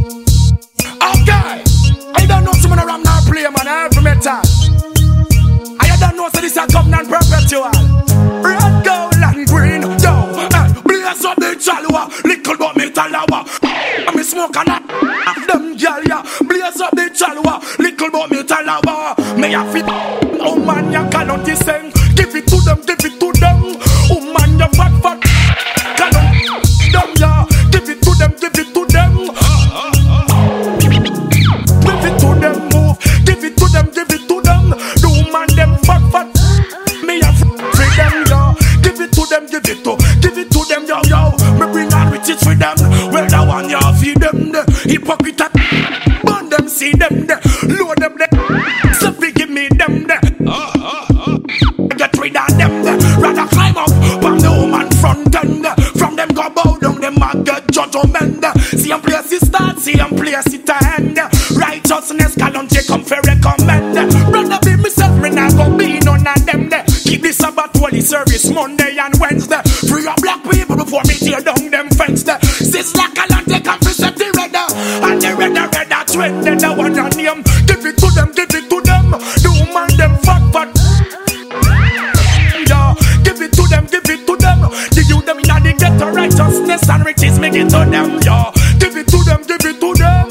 Okay, I don't know someone around now play man every metal. I don't know so this a covenant perpetual. Red, gold and green, yo. Blaze up the chalwa, little but metal lava. I'm smoke and them gyal ya. Blaze up the chalwa, little but metal lava. May I fit? Oh man, you cannot sing. Give it to them, give it to them. Oh man, you fat fat. Cannot them ya. Give it to them, give it to them. Give it to them, move. Give it to them, give it to them. The woman them fat fat. Me a free them yo. Give it to them, give it to them yo yo. Me bring all riches for them. Well that one you feed them the hypocrite. Burn them, see them the load them the. So give me them the. Get rid of them the. Rather climb up from the woman front end. From them go bow down them and get judgment. See them place it start, see them place it end. Righteousness can't take come for recommend. Brother be myself, me not go be none of them there. Keep the Sabbath holy service Monday and Wednesday. Free up black people before me tear down them fence there. Sister can't take come for set the red. And the red trend then the one on name. Give it to them, give it to them. The woman them fat fat. Yeah, give it to them, give it to them. The youth them in the ghetto righteousness and riches make it to them. Yeah, give it to them, give it to them.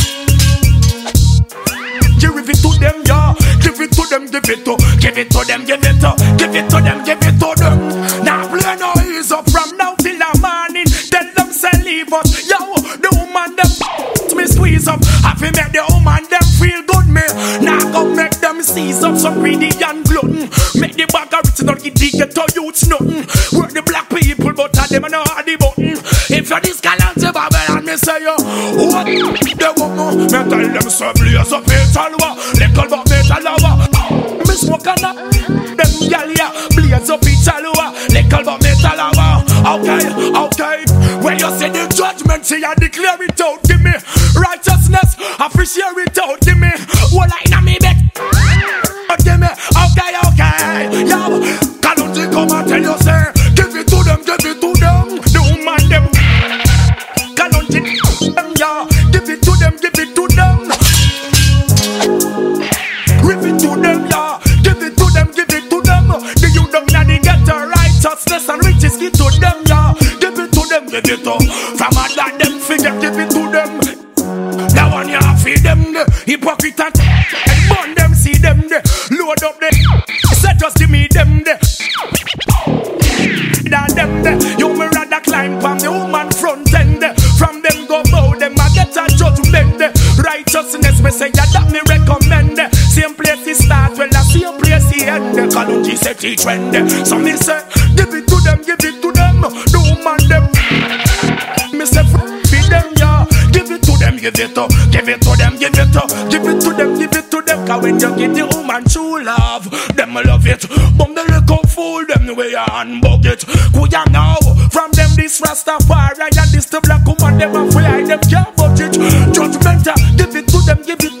Give it to them, yeah. Give it to them, give it to them, give it to them, give it to them. Now play no ease up from now till the morning. Tell them say leave us, yo. The woman them me squeeze up. Have to make the woman them feel good, me. Now go make them seize up some greedy and glutton. Make the bag of rich not get the ghetto youths nothing. Work the black people, but them know how the button. If you're this gallant Babylon, me say yo, what the woman? Me tell them so blaze up metal wa, little but metal lava. Me smoke and them gyal ya, blaze up metal wa, little but metal lava. Okay. When you see the judgment, see you declare it out. Give me righteousness, appreciate it out. Give me what I in me bet. Give me okay. Yo, can't you come and tell you say, give it to them. The woman them. Can't you them yeah, give it to them. Give it to them yeah, give it to them. The youth them now they get the righteousness and riches give to them yeah. Give it to them. From a dad them figure, give it to them. That one you feed them the hypocrite and burn them, see them the load up the. Say just give me them the. That them the. You me rather climb from the woman front end. From them go bow them I get a judgment. Righteousness me say that me recommend. Same place it start well, same place it end. Kalunji set it trend. So me say give it to them. The woman them. Me say feed them yeah. Give it to them. Cause when you give the woman true love, them love it. But the little fool them the way you unbug it. Could you know from them this Rastafari and this the black woman them afraid them can't budget. Judgmental, give it to them.